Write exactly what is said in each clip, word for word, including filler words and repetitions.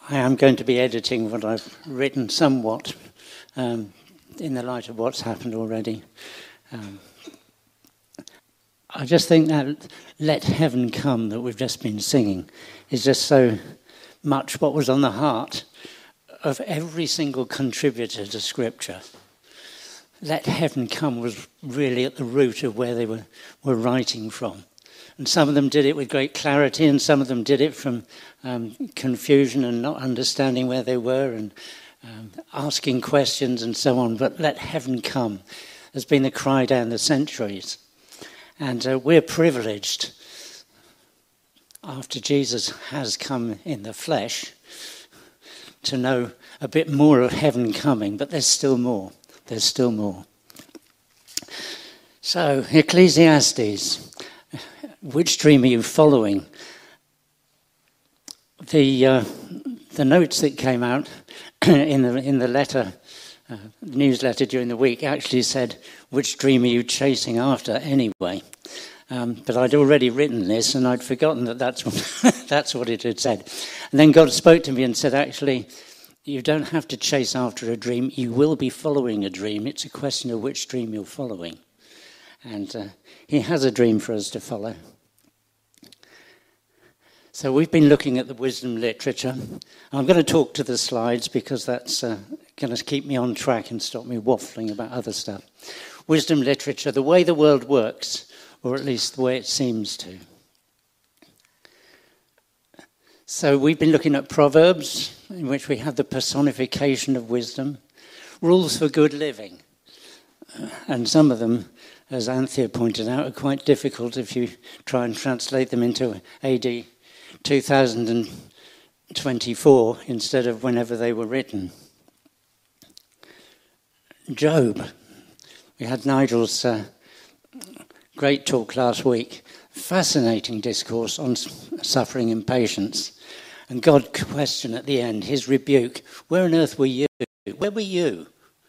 I am going to be editing what I've written somewhat um, in the light of what's happened already. Um, I just think that "Let Heaven Come" that we've just been singing is just so much what was on the heart of every single contributor to Scripture. "Let Heaven Come" was really at the root of where they were, were writing from. And some of them did it with great clarity, and some of them did it from um, confusion and not understanding where they were and um, asking questions and so on. But "Let Heaven Come" has been the cry down the centuries. And uh, we're privileged, after Jesus has come in the flesh, to know a bit more of heaven coming. But there's still more. There's still more. So, Ecclesiastes. Which dream are you following? The uh, the notes that came out in the in the letter, uh, newsletter during the week, actually said, "Which dream are you chasing after anyway?" Um, but I'd already written this, and I'd forgotten that that's what that's what it had said. And then God spoke to me and said, "Actually, you don't have to chase after a dream. You will be following a dream. It's a question of which dream you're following." And uh, he has a dream for us to follow. So we've been looking at the wisdom literature. I'm going to talk to the slides because that's uh, going to keep me on track and stop me waffling about other stuff. Wisdom literature, the way the world works, or at least the way it seems to. So we've been looking at Proverbs, in which we have the personification of wisdom, rules for good living. And some of them, as Anthea pointed out, are quite difficult if you try and translate them into A D two thousand twenty-four instead of whenever they were written. Job. We had Nigel's uh, great talk last week. Fascinating discourse on suffering and patience. And God's question at the end, his rebuke. Where on earth were you? Where were you?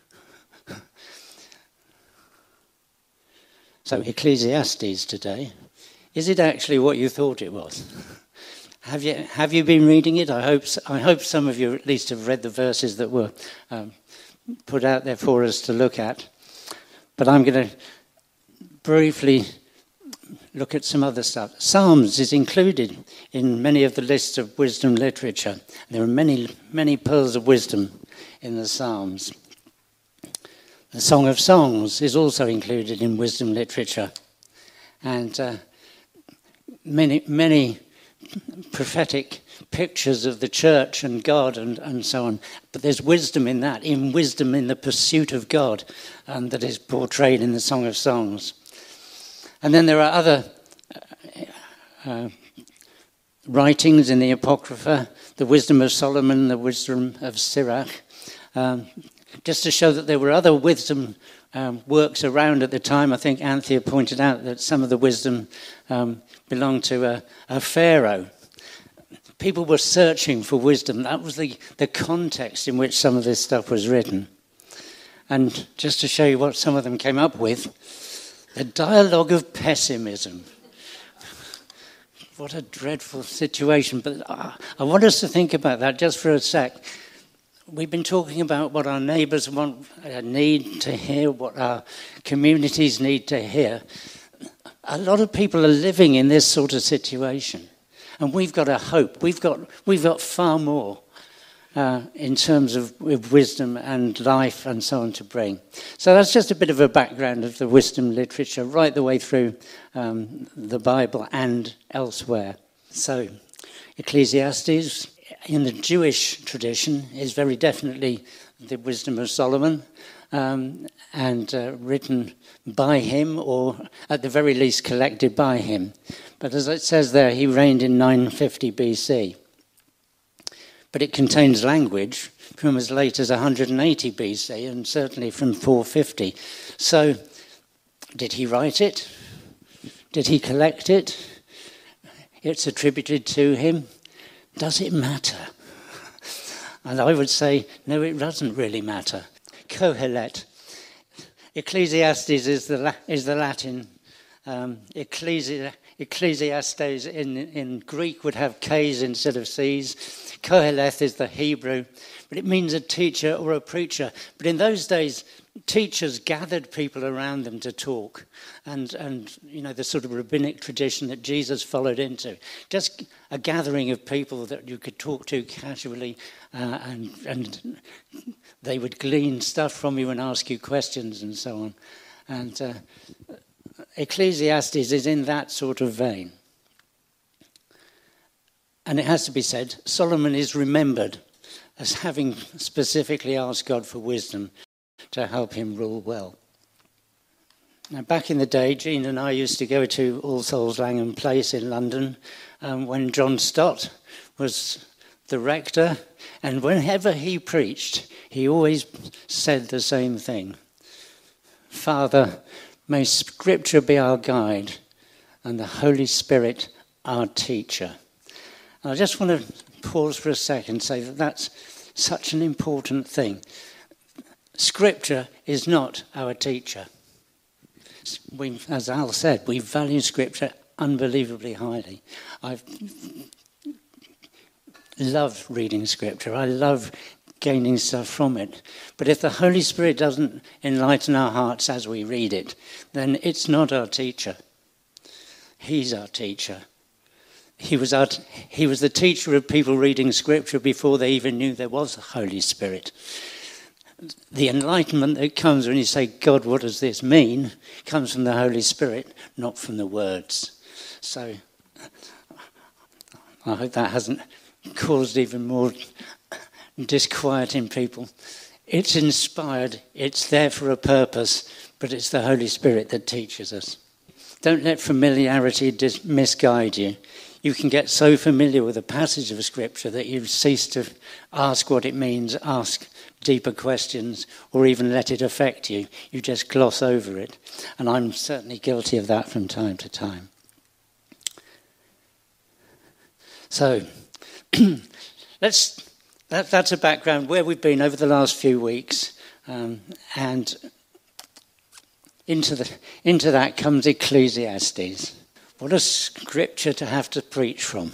So Ecclesiastes today, is it actually what you thought it was? Have you have you been reading it? I hope I hope some of you at least have read the verses that were um, put out there for us to look at. But I'm going to briefly look at some other stuff. Psalms is included in many of the lists of wisdom literature. There are many many pearls of wisdom in the Psalms. The Song of Songs is also included in wisdom literature. And uh, many, many prophetic pictures of the church and God and, and so on. But there's wisdom in that, in wisdom in the pursuit of God, um, that is portrayed in the Song of Songs. And then there are other uh, uh, writings in the Apocrypha, the wisdom of Solomon, the wisdom of Sirach, um, just to show that there were other wisdom um, works around at the time. I think Anthea pointed out that some of the wisdom um, belonged to a, a pharaoh. People were searching for wisdom. That was the, the context in which some of this stuff was written. And just to show you what some of them came up with, the dialogue of pessimism. What a dreadful situation. But I, I want us to think about that just for a sec. We've been talking about what our neighbours want, uh, need to hear, what our communities need to hear. A lot of people are living in this sort of situation, and we've got a hope. We've got we've got far more uh, in terms of with wisdom and life and so on to bring. So that's just a bit of a background of the wisdom literature right the way through um, the Bible and elsewhere. So Ecclesiastes, in the Jewish tradition, is very definitely the wisdom of Solomon, um, and uh, written by him, or at the very least collected by him. But as it says there, he reigned in nine fifty B C. But it contains language from as late as one hundred eighty B C, and certainly from four fifty. So, did he write it? Did he collect it? It's attributed to him. Does it matter? And I would say, no, it doesn't really matter. Kohelet. Ecclesiastes is the is the Latin. Um, ecclesia Ecclesiastes in, in Greek would have K's instead of C's. Koheleth is the Hebrew, but it means a teacher or a preacher. But in those days, teachers gathered people around them to talk, and, and you know, the sort of rabbinic tradition that Jesus followed into. Just a gathering of people that you could talk to casually, uh, and, and they would glean stuff from you and ask you questions and so on. And uh, Ecclesiastes is in that sort of vein. And it has to be said, Solomon is remembered as having specifically asked God for wisdom to help him rule well. Now, back in the day, Jean and I used to go to All Souls Langham Place in London um, when John Stott was the rector, and whenever he preached, he always said the same thing. Father, may Scripture be our guide and the Holy Spirit our teacher. And I just want to pause for a second and say that that's such an important thing. Scripture is not our teacher. We, as Al said, we value Scripture unbelievably highly. I love reading Scripture. I love gaining stuff from it. But if the Holy Spirit doesn't enlighten our hearts as we read it, then it's not our teacher. He's our teacher. He was our, he was the teacher of people reading Scripture before they even knew there was a Holy Spirit. The enlightenment that comes when you say, God, what does this mean, comes from the Holy Spirit, not from the words. So I hope that hasn't caused even more disquiet in people. It's inspired, it's there for a purpose, but it's the Holy Spirit that teaches us. Don't let familiarity dis- misguide you. You can get so familiar with a passage of Scripture that you cease to ask what it means, ask deeper questions, or even let it affect you. You just gloss over it. And I'm certainly guilty of that from time to time. So, let's, that, that's a background where we've been over the last few weeks. Um, and into, the, into that comes Ecclesiastes. What a scripture to have to preach from.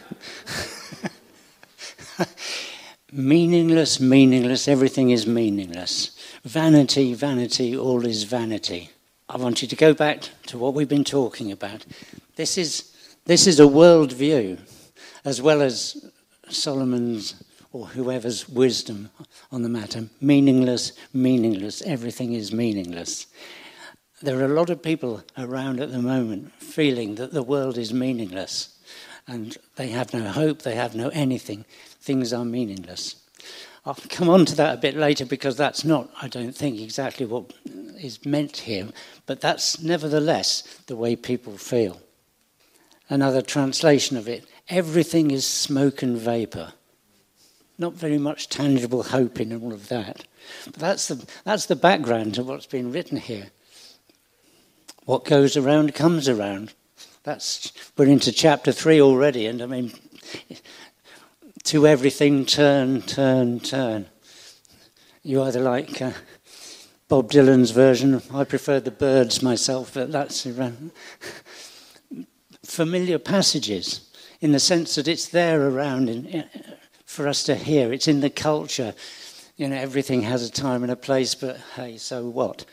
Meaningless, meaningless, everything is meaningless. Vanity, vanity, all is vanity. I want you to go back to what we've been talking about. This is this is a world view, as well as Solomon's or whoever's wisdom on the matter. Meaningless, meaningless, everything is meaningless. There are a lot of people around at the moment feeling that the world is meaningless and they have no hope, they have no anything. Things are meaningless. I'll come on to that a bit later because that's not, I don't think, exactly what is meant here, but that's nevertheless the way people feel. Another translation of it, everything is smoke and vapour. Not very much tangible hope in all of that. But that's the, that's the background to what's been written here. What goes around comes around. That's we're into chapter three already, and I mean, to everything turn, turn, turn. You either like uh, Bob Dylan's version. I prefer the Byrds myself, but that's around. Familiar passages in the sense that it's there around in, in, for us to hear. It's in the culture. You know, everything has a time and a place, but hey, so what?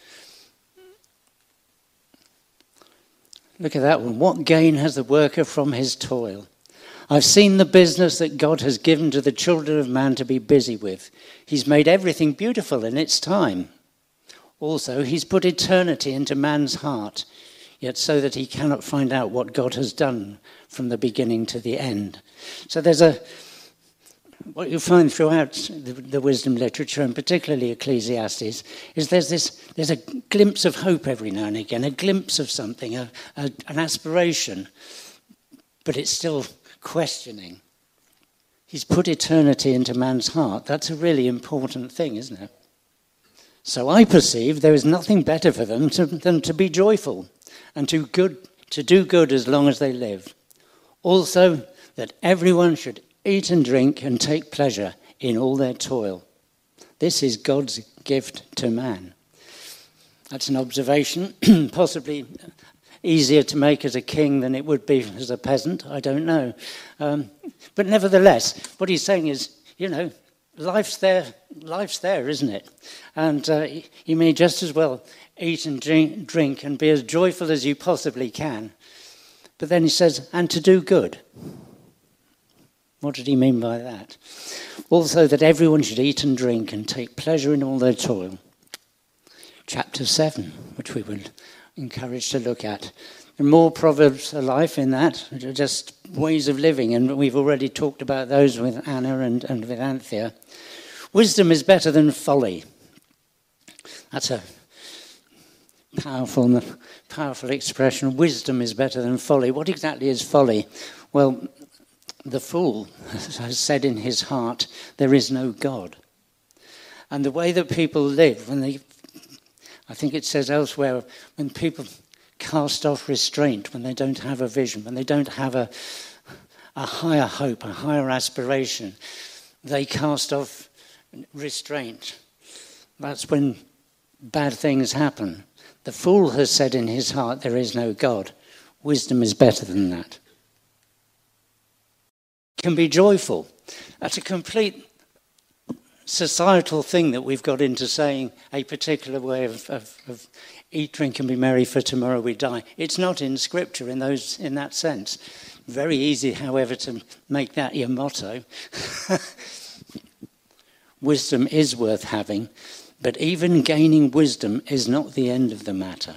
Look at that one. What gain has the worker from his toil? I've seen the business that God has given to the children of man to be busy with. He's made everything beautiful in its time. Also, he's put eternity into man's heart, yet so that he cannot find out what God has done from the beginning to the end. So there's a, what you find throughout the, the wisdom literature, and particularly Ecclesiastes, is there's this, there's a glimpse of hope every now and again, a glimpse of something, a, a, an aspiration, but it's still questioning. He's put eternity into man's heart. That's a really important thing, isn't it? So I perceive there is nothing better for them to, than to be joyful and to good to do good as long as they live. Also, that everyone should eat and drink and take pleasure in all their toil. This is God's gift to man. That's an observation, possibly easier to make as a king than it would be as a peasant. I don't know. Um, but nevertheless, what he's saying is, you know, life's there, life's there, isn't it? And uh, you may just as well eat and drink, drink and be as joyful as you possibly can. But then he says, and to do good. What did he mean by that? Also that everyone should eat and drink and take pleasure in all their toil. Chapter seven, which we would encourage to look at. There are more proverbs of life in that, just ways of living, and we've already talked about those with Anna and, and with Anthea. Wisdom is better than folly. That's a powerful, powerful expression. Wisdom is better than folly. What exactly is folly? Well, the fool has said in his heart, there is no God. And the way that people live, when they, I think it says elsewhere, when people cast off restraint, when they don't have a vision, when they don't have a, a higher hope, a higher aspiration, they cast off restraint. That's when bad things happen. The fool has said in his heart, there is no God. Wisdom is better than that. Can be joyful. That's a complete societal thing that we've got into saying a particular way of, of, of eat, drink and be merry, for tomorrow we die. It's not in Scripture in those in that sense. Very easy, however, to make that your motto. Wisdom is worth having, but even gaining wisdom is not the end of the matter.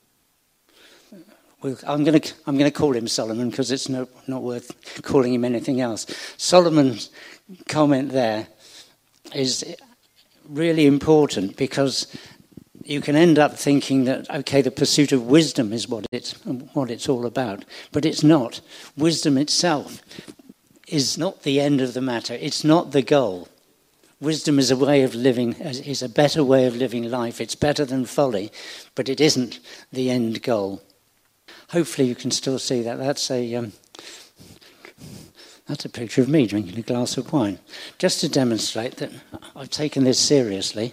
I'm going to I'm going to call him Solomon because it's no, not worth calling him anything else. Solomon's comment there is really important because you can end up thinking that, okay, the pursuit of wisdom is what it's what it's all about, but it's not. Wisdom itself is not the end of the matter. It's not the goal. Wisdom is a way of living, is a better way of living life. It's better than folly, but it isn't the end goal. Hopefully you can still see that. That's a um, that's a picture of me drinking a glass of wine, just to demonstrate that I've taken this seriously.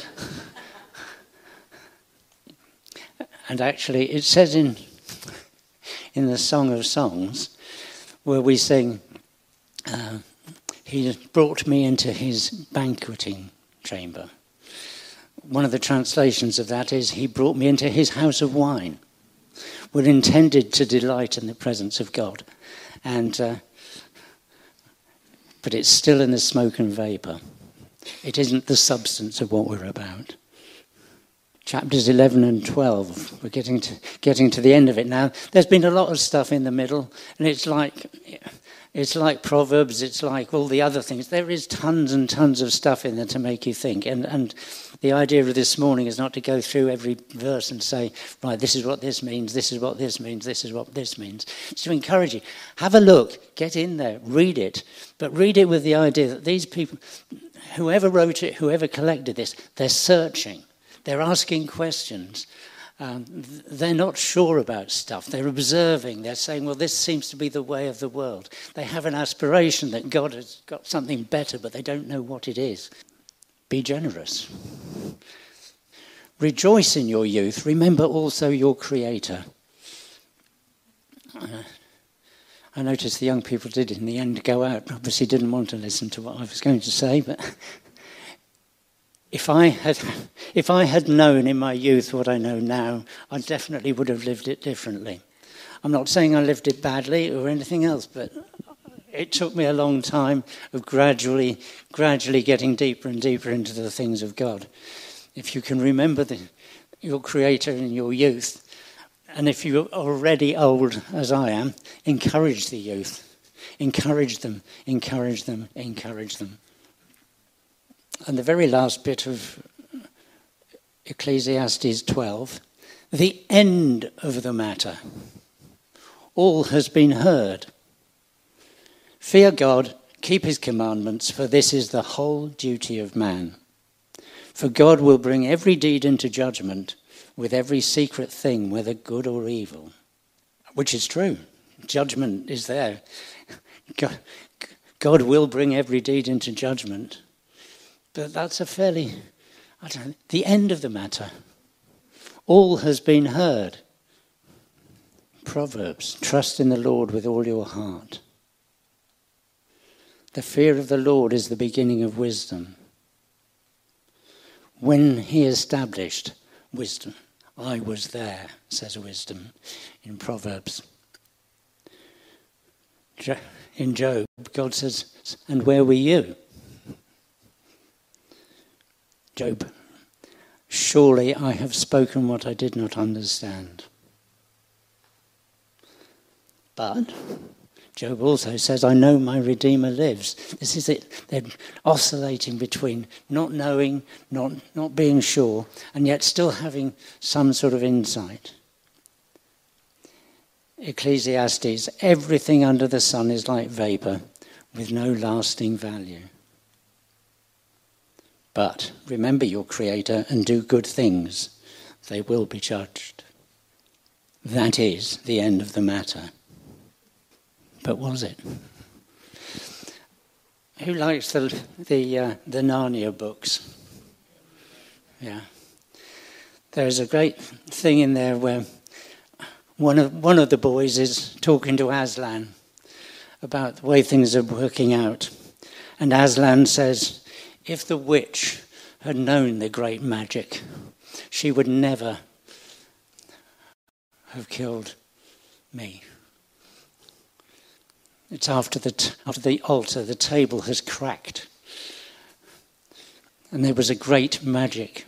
And actually, it says in in the Song of Songs, where we sing, uh, he brought me into his banqueting chamber. One of the translations of that is, he brought me into his house of wine. We're intended to delight in the presence of God. And uh, but it's still in the smoke and vapour. It isn't the substance of what we're about. Chapters eleven and twelve, we're getting to getting to the end of it now. There's been a lot of stuff in the middle, and it's like it's like Proverbs, it's like all the other things. There is tons and tons of stuff in there to make you think. And and the idea of this morning is not to go through every verse and say, right, this is what this means, this is what this means, this is what this means. It's to encourage you. Have a look, get in there, read it. But read it with the idea that these people, whoever wrote it, whoever collected this, they're searching. They're asking questions. Um, they're not sure about stuff. They're observing. They're saying, well, this seems to be the way of the world. They have an aspiration that God has got something better, but they don't know what it is. Be generous. Rejoice in your youth. Remember also your Creator. Uh, I noticed the young people did in the end go out. Obviously didn't want to listen to what I was going to say, but If I had if I had known in my youth what I know now, I definitely would have lived it differently. I'm not saying I lived it badly or anything else, but it took me a long time of gradually, gradually getting deeper and deeper into the things of God. If you can remember the, your Creator in your youth, and if you're already old as I am, encourage the youth. Encourage them, encourage them, encourage them. And the very last bit of Ecclesiastes twelve, the end of the matter. All has been heard. Fear God, keep his commandments, for this is the whole duty of man. For God will bring every deed into judgment with every secret thing, whether good or evil. Which is true. Judgment is there. God, God will bring every deed into judgment. But that's a fairly, I don't know, the end of the matter. All has been heard. Proverbs, trust in the Lord with all your heart. The fear of the Lord is the beginning of wisdom. When he established wisdom, I was there, says wisdom in Proverbs. In Job, God says, and where were you? Job, surely I have spoken what I did not understand. But Job also says, I know my Redeemer lives. This is it. They're oscillating between not knowing, not, not being sure, and yet still having some sort of insight. Ecclesiastes, everything under the sun is like vapour with no lasting value. But remember your Creator and do good things. They will be judged. That is the end of the matter. But was it? Who likes the the uh, the Narnia books? Yeah. There's a great thing in there where one of one of the boys is talking to Aslan about the way things are working out, and Aslan says, "If the witch had known the great magic, she would never have killed me." It's after the t- after the altar, the table has cracked. And there was a great magic.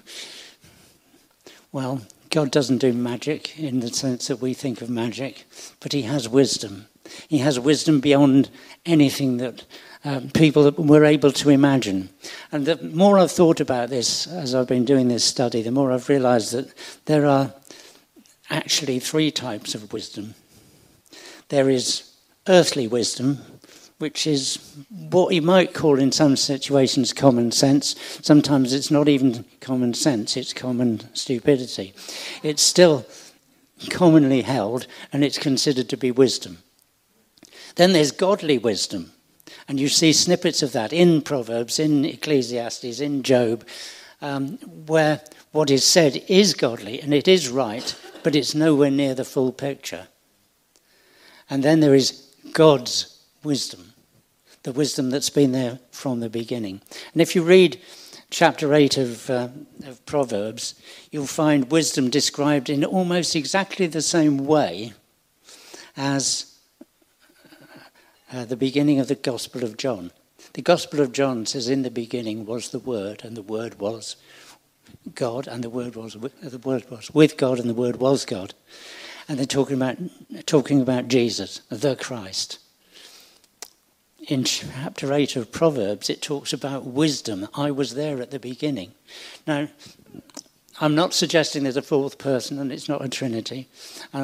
Well, God doesn't do magic in the sense that we think of magic, but he has wisdom. He has wisdom beyond anything that um, people were able to imagine. And the more I've thought about this as I've been doing this study, the more I've realised that there are actually three types of wisdom. There is earthly wisdom, which is what you might call in some situations common sense. Sometimes it's not even common sense, it's common stupidity. It's still commonly held and it's considered to be wisdom. Then there's godly wisdom, and you see snippets of that in Proverbs, in Ecclesiastes, in Job, um, where what is said is godly and it is right, but it's nowhere near the full picture. And then there is God's wisdom, the wisdom that's been there from the beginning. And if you read chapter eight of, uh, of Proverbs, you'll find wisdom described in almost exactly the same way as uh, the beginning of the Gospel of John. The Gospel of John says, in the beginning was the Word, and the Word was God, and the Word was the Word was with God, and the Word was God. And they're talking about talking about Jesus, the Christ. In chapter eight of Proverbs, it talks about wisdom. I was there at the beginning. Now, I'm not suggesting there's a fourth person and it's not a trinity. Uh,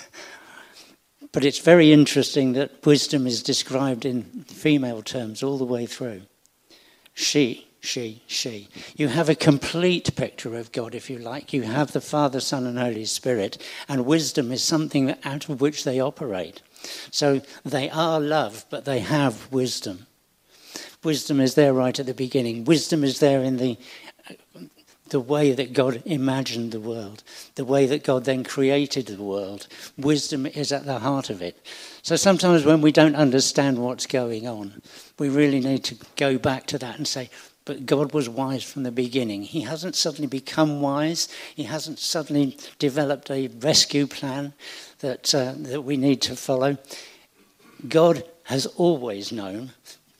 but it's very interesting that wisdom is described in female terms all the way through. She. She, she. You have a complete picture of God, if you like. You have the Father, Son, and Holy Spirit, and wisdom is something out of which they operate. So they are love, but they have wisdom. Wisdom is there right at the beginning. Wisdom is there in the the way that God imagined the world, the way that God then created the world. Wisdom is at the heart of it. So sometimes when we don't understand what's going on, we really need to go back to that and say, but God was wise from the beginning. He hasn't suddenly become wise. He hasn't suddenly developed a rescue plan that uh, that we need to follow. God has always known,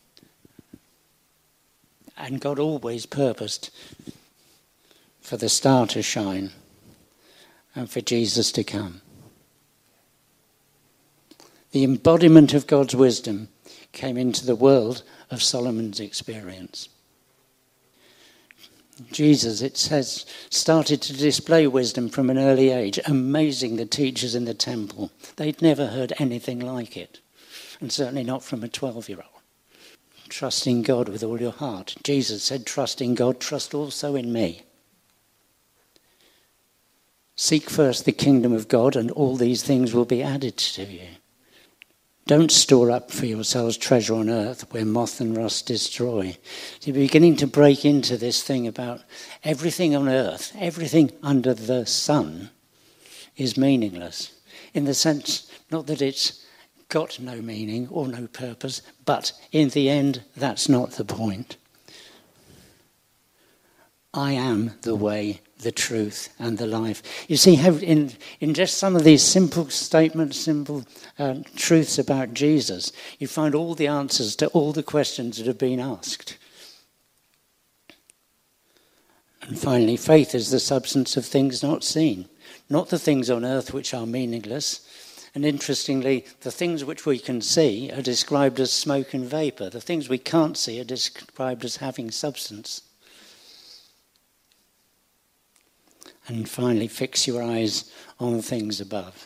and God always purposed for the star to shine and for Jesus to come. The embodiment of God's wisdom came into the world of Solomon's experience. Jesus, it says, started to display wisdom from an early age, amazing the teachers in the temple. They'd never heard anything like it, and certainly not from a twelve-year-old. Trust in God with all your heart. Jesus said, trust in God, trust also in me. Seek first the kingdom of God, and all these things will be added to you. Don't store up for yourselves treasure on earth where moth and rust destroy. You're beginning to break into this thing about everything on earth, everything under the sun is meaningless. in the sense, not that it's got no meaning or no purpose, but in the end, that's not the point. I am the way, the truth, and the life. You see, how in, in just some of these simple statements, simple uh, truths about Jesus, you find all the answers to all the questions that have been asked. And finally, faith is the substance of things not seen, not the things on earth which are meaningless. And interestingly, the things which we can see are described as smoke and vapour. The things we can't see are described as having substance. And finally, fix your eyes on things above.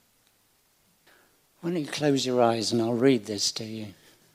Why don't you close your eyes and I'll read this to you.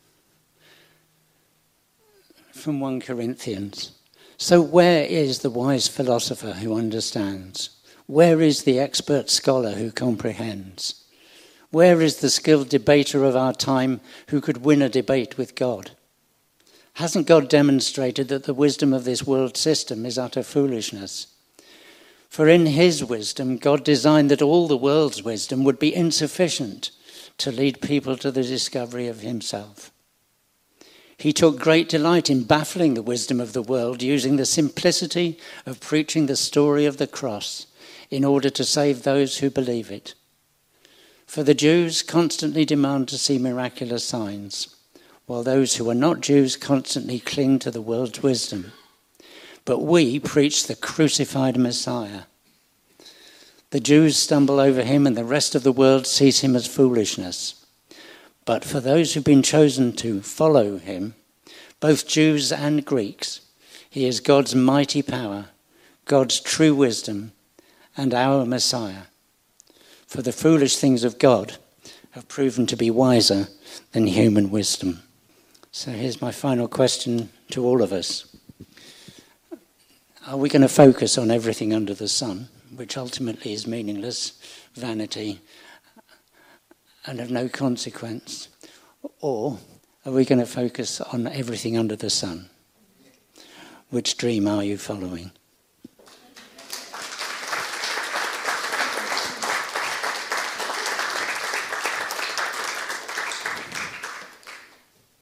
From First Corinthians. So where is the wise philosopher who understands? Where is the expert scholar who comprehends? Where is the skilled debater of our time who could win a debate with God? Hasn't God demonstrated that the wisdom of this world system is utter foolishness? For in his wisdom, God designed that all the world's wisdom would be insufficient to lead people to the discovery of himself. He took great delight in baffling the wisdom of the world, using the simplicity of preaching the story of the cross in order to save those who believe it. For the Jews constantly demand to see miraculous signs, while those who are not Jews constantly cling to the world's wisdom. But we preach the crucified Messiah. The Jews stumble over him and the rest of the world sees him as foolishness. But for those who've been chosen to follow him, both Jews and Greeks, he is God's mighty power, God's true wisdom, and our Messiah. For the foolish things of God have proven to be wiser than human wisdom. So here's my final question to all of us. Are we going to focus on everything under the sun, which ultimately is meaningless, vanity, and of no consequence? Or are we going to focus on everything under the sun? Which dream are you following?